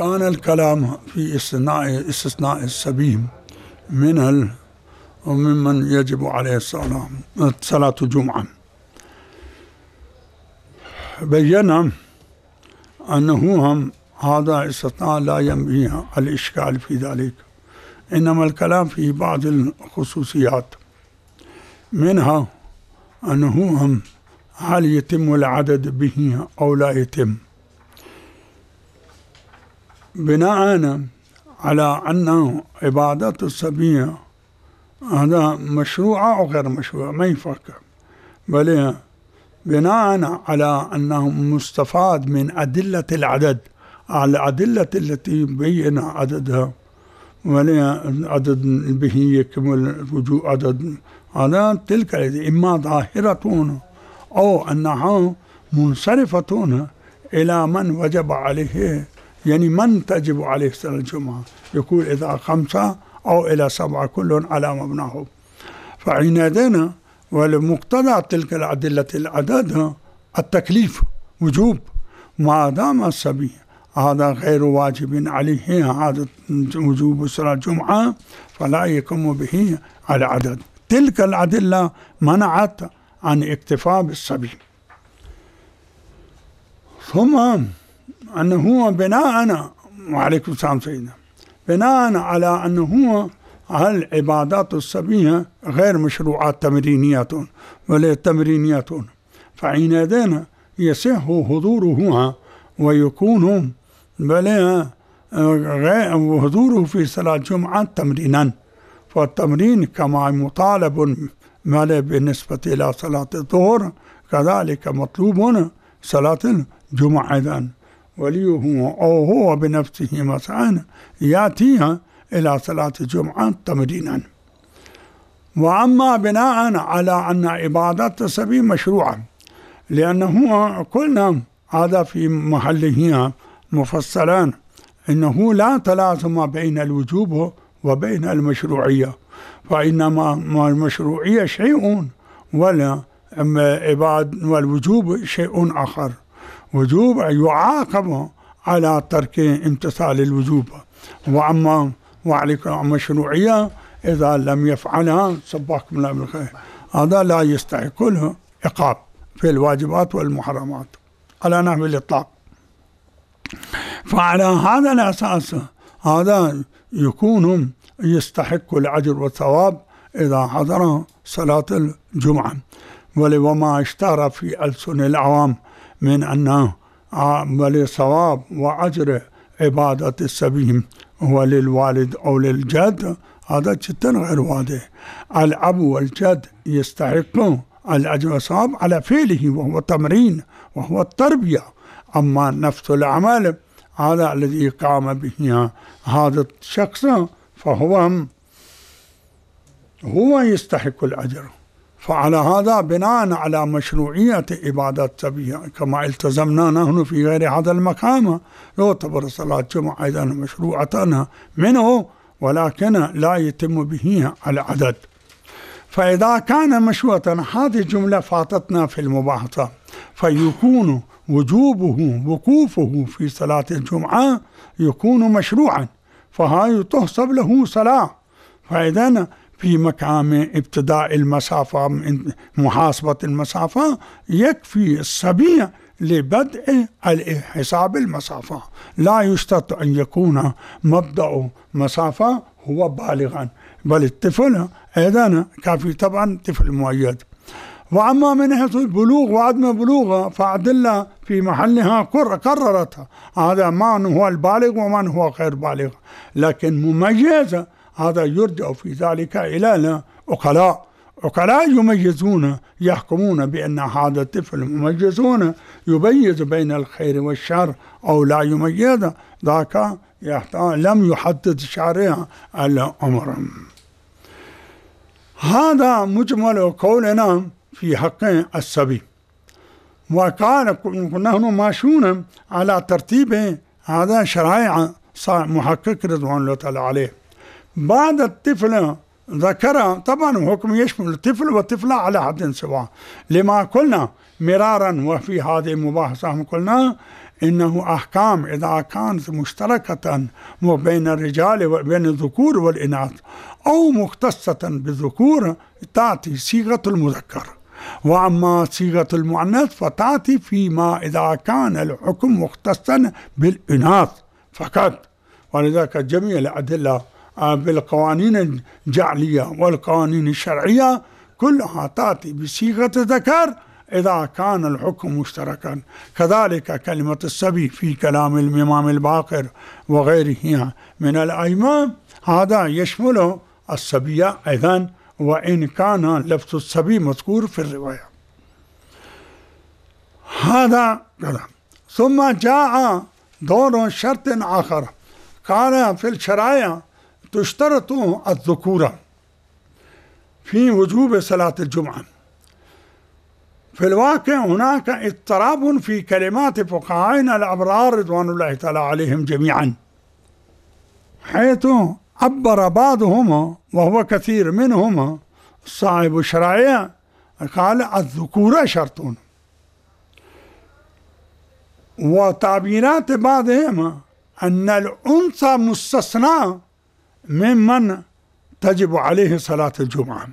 كان الكلام في استثناء السبي وممن يجب عليه صلاة الجمعة، بينا أنه هذا استثناء لا ينبغي الإشكال في ذلك، إنما الكلام في بعض الخصوصيات، منها أنه هل يتم العدد به أو لا يتم، بناء على أن عبادات السبية هذا مشروعة أو غير مشروعة ما يفكر، بل بناء على أنه مستفاد من أدلة العدد، الأدلة التي بين عددها عدد به يكمل الوجوء عدد، هذا تلك إما ظاهرة أو أنها منصرفة إلى من وجب عليه، يعني من تجب عليه صلاة الجمعة، يقول إذا 5 أو إلى 7 كل على مبناه، فعنادنا ولمقتضى تلك الأدلة العدد التكليف وجوب، ما دام السبي هذا غير واجب عليه هذا وجوب صلاة الجمعة فلا يقوم به على عدد، تلك الأدلة منعت عن اكتفاء بالسبي. ثم أنه بناء وعليكم السلام سيدنا، بناء على أنه العبادات السبية غير مشروعات تمرينيات ولا تمرينيات، فعنادنا يصح حضورها ويكون بل حضوره في صلاة الجمعة تمرينا، فالتمرين كما مطالب بالنسبة إلى صلاة الظهر كذلك مطلوب صلاة الجمعة أيضا، وليه أو هو بنفسه مثلا يأتيها إلى صلاة الجمعة تمرينا. وأما بناء على أن عبادات السبي مشروعة، لأنه قلنا هذا في محله مفصلا إنه لا تلازم بين الوجوب وبين المشروعية، فإنما المشروعية شيء والوجوب شيء آخر، وجوب يعاقب على ترك امتثال الوجوب، وأما المشروعية إذا لم يفعلها صباكم الله بالخير هذا لا يستحق له عقاب في الواجبات والمحرمات على نحو الإطلاق. فعلى هذا الأساس هذا يكون يستحق الأجر والثواب إذا حضر صلاة الجمعة، وما اشتهر في ألسن العوام من أنه ثواب وأجر عبادة السبي هو للوالد أو للجد، هذا جدا غير واضح. الأب والجد يستحق الأجر والثواب على فعله وهو تمرين وهو التربية، أما نفس العمل هذا الذي قام به هذا الشخص فهو يستحق الأجر. فعلى هذا بناء على مشروعية عبادات السبي كما التزمنا نحن في غير هذا المقام يعتبر صلاة الجمعة أيضا مشروعة منه، ولكن لا يتم به العدد. فإذا كان مشروعا هذه الجملة فاتتنا في المباحثة، فيكون وقوفه في صلاة الجمعة يكون مشروعا، فهي تحسب له صلاة. فإذا في مقام ابتداء المسافة من محاسبة المسافة يكفي السبي لبدء حساب المسافة، لا يشترط أن يكون مبدأ مسافة هو بالغا، بل الطفل أيضا كافي طبعا طفل مؤيد. وأما من حيث البلوغ وعدم البلوغ فأدلة في محلها قررتها، هذا من هو البالغ ومن هو غير بالغ، لكن مميز هذا يرجع في ذلك إلى عقلاء يميزون يحكمون بأن هذا الطفل مميزون يميز بين الخير والشر أو لا يميز، ذاك لم يحدد شرع الأمر. هذا مجمل قولنا في حق السبي، وكان نحن ماشون على ترتيب هذا شرائع محقق رضوان الله تعالى عليه. بعد الطفل ذكر طبعا حكم يشمل الطفل والطفلة على حد سواء، لما قلنا مرارا وفي هذه المباحثة قلنا إنه أحكام إذا كانت مشتركة بين الرجال وبين الذكور والإناث أو مختصة بالذكور تأتي صيغة المذكر، وأما صيغة المؤنث فتأتي فيما إذا كان الحكم مختصا بالإناث فقط. ولذلك جميع الأدلة بالقوانين الجعلية والقوانين الشرعية كلها تأتي بصيغة الذكر إذا كان الحكم مشتركا. كذلك كلمة الصبي في كلام الإمام الباقر وغيره من الأئمة هذا يشمل الصبي أيضا، وإن كان لفظ الصبي مذكور في الرواية. هذا كلام. ثم جاء دور شرط آخر، قال في الشرائع تشترط الذكورة في وجوب صلاة الجمعة. في الواقع هناك اضطراب في كلمات فقهائنا الأبرار رضوان الله تعالى عليهم جميعا، حيث عبر بعضهم وهو كثير منهم صاحب الشرائع قال الذكورة شرط، وتعبيرات بعضهم أن الأنثى مستثنى ممن تجب عليه صلاة الجمعة.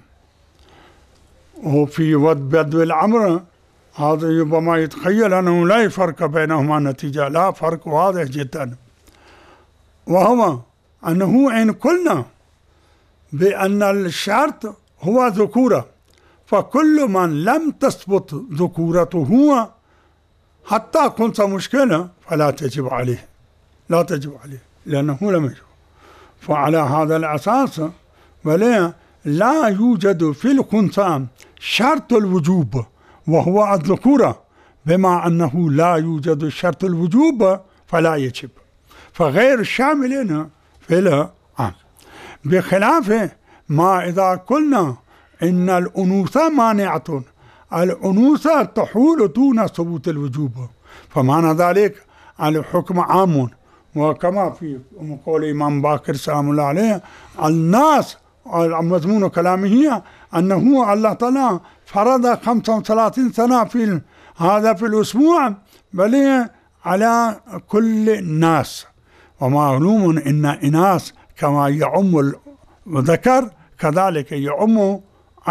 وفي بدو الأمر هذا ربما يتخيل أنه لا فرق بينهما نتيجة، لا فرق واضح جدا، وهو أنه إن قلنا بأن الشرط هو ذكورة فكل من لم تثبت ذكورته حتى كنت مشكلة فلا تجب عليه، لا تجب عليه لأنه لم يجب. فعلى هذا الأساس لا يوجد في الخنثى شرط الوجوب وهو الذكورة، بما أنه لا يوجد شرط الوجوب فلا يجب، فغير شاملين في العام. بخلاف ما إذا قلنا إن الأنوثة مانعة، الأنوثة تحول دون ثبوت الوجوب، فمعنى ذلك الحكم عام. وكما في قول الإمام باقر سلام الله عليه الناس مضمون كلامه أنه الله تعالى فرض 35 سنة في هذا في الأسبوع بل على كل الناس، ومعلوم إن إناث كما يعم الذكر كذلك يعم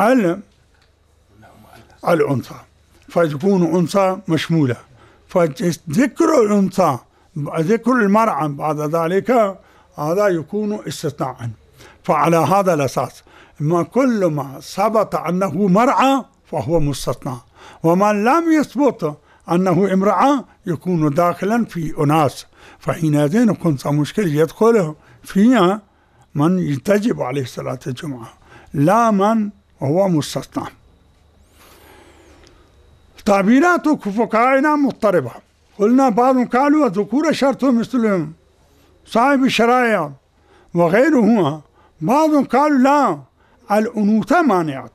الأنثى، فيكون أنثى مشمولة، فذكر الأنثى ذكر المرأة بعد ذلك هذا يكون استثناء. فعلى هذا الأساس ما كل ما ثبت أنه مرأة فهو مستثنى، ومن لم يثبت أنه امرأة يكون داخلا في أناس، فحينئذ كنت مشكلة يدخل فيها من تجب عليه صلاة الجمعة لا من هو مستثنى. تعبيرات فقهائنا مضطربة، قلنا بعضهم قالوا الذكورة شرط مثل صاحب الشرائع وغيره، بعضهم قالوا لا الأنوثة مانعة.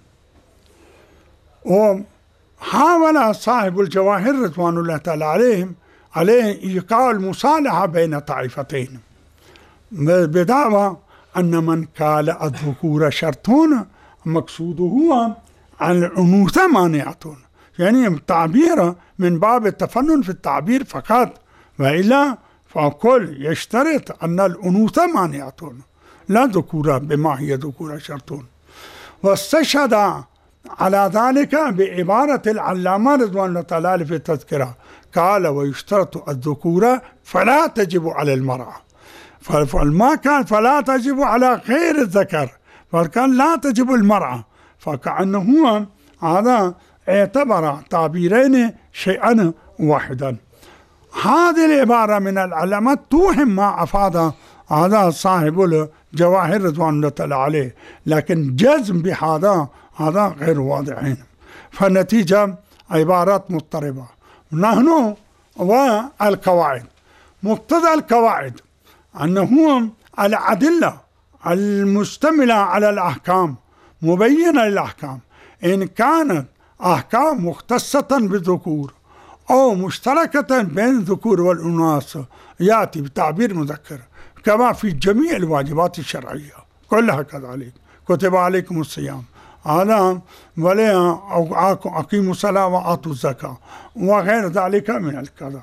وحاول صاحب الجواهر رضوان الله تعالى عليه إيقاع المصالحة بين طائفتين بدعوى أن من قال الذكورة شرط مقصوده هو الأنوثة مانعة، يعني تعبير من باب التفنن في التعبير فقط، وإلا فكل يشترط أن الأنوثة مانعة لا ذكورة بما هي ذكورة شرط. واستشهد على ذلك بعبارة العلامة رضوان الله تعالى في التذكرة، قال ويشترط الذكورة فلا تجب على المرأة، فما كان فلا تجب على غير الذكر، فكان لا تجب المرأة، فكأنه هذا اعتبر تعبيرين شيئا واحدا. هذه العبارة من العلامات توهم ما أفاد هذا صاحب الجواهر رضوان الله تعالى عليه، لكن جزم بهذا هذا غير واضحين، فالنتيجة عبارات مضطربة. نحن والقواعد مقتضى القواعد أنه الأدلة المشتملة على الأحكام مبينة للأحكام، إن كانت أحكام مختصة بالذكور أو مشتركة بين الذكور والأناث يأتي بتعبير مذكر، كما في جميع الواجبات الشرعية كلها كذلك. كتب عليكم الصيام هذا ولا أقيموا الصلاة وآتوا الزكاة وغير ذلك من الكذا،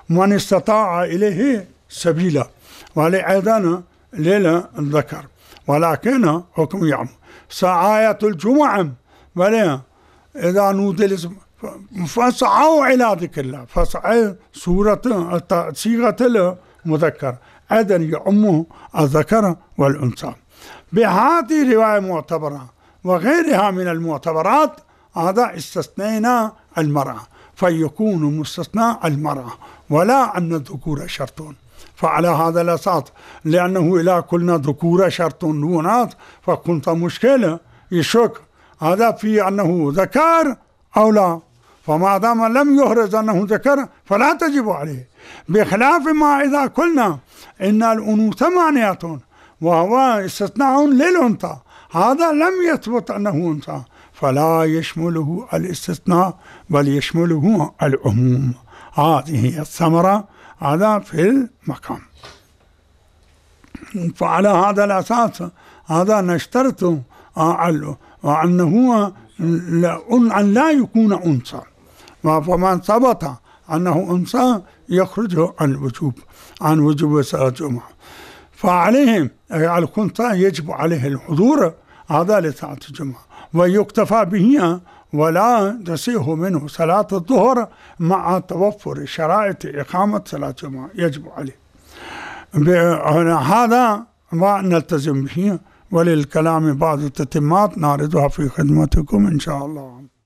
من استطاع إليه سبيلا، ولأيضا للذكر، ولكن حكم يعم ساعة الجمعة بل إذا نودي فسعوا إلى ذكر الله، فسعوا صورة صيغة المذكر أيضا يعم الذكر والأنثى. بهذه رواية معتبرة وغيرها من المعتبرات هذا استثنينا المرأة، فيكون مستثنى المرأة ولا أن الذكور شرط. فعلى هذا الأساس لأنه إذا قلنا ذكور شرط دونات فكنت مشكلة يشك هذا في أنه ذكر أو لا، فما دام لم يحرز أنه ذكر فلا تجب عليه، بخلاف ما إذا قلنا إن الأنوثة مانعة وهو استثناء للأنثى، هذا لم يثبت أنه أنثى فلا يشمله الاستثناء بل يشمله العموم. هذه هي الثمرة هذا في المقام. فعلى هذا الأساس هذا نشترط أنه أن لا يكون أنثى، فمن ثبت أنه أنثى يخرج عن وجوب صلاة الجمعة، فعليهم الأنثى يجب عليه الحضور هذا لصلاة الجمعة ويكتفى به ولا تصح منه صلاة الظهر مع توفر شرائط إقامة صلاة الجمعة يجب عليه. هذا ما نلتزم به، وللكلام بعض التتمات نعرضها في خدمتكم إن شاء الله.